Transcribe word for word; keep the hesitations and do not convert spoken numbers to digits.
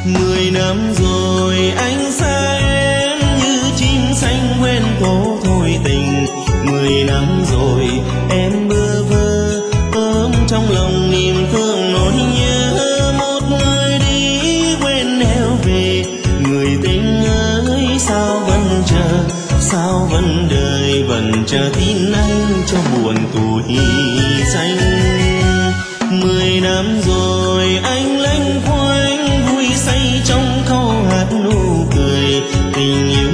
Mười năm rồi anh xa em như chim xanh quên phố thôi tình. Mười năm rồi em bơ vơ ôm trong lòng niềm thương nỗi nhớ. Một người đi quên nẻo về, người tình ơi sao vẫn chờ, sao vẫn đợi vẫn chờ tin anh cho buồn tuổi xanh. Mười năm rồi anh lênh quanh vui say trong câu hát nụ cười, tình yêu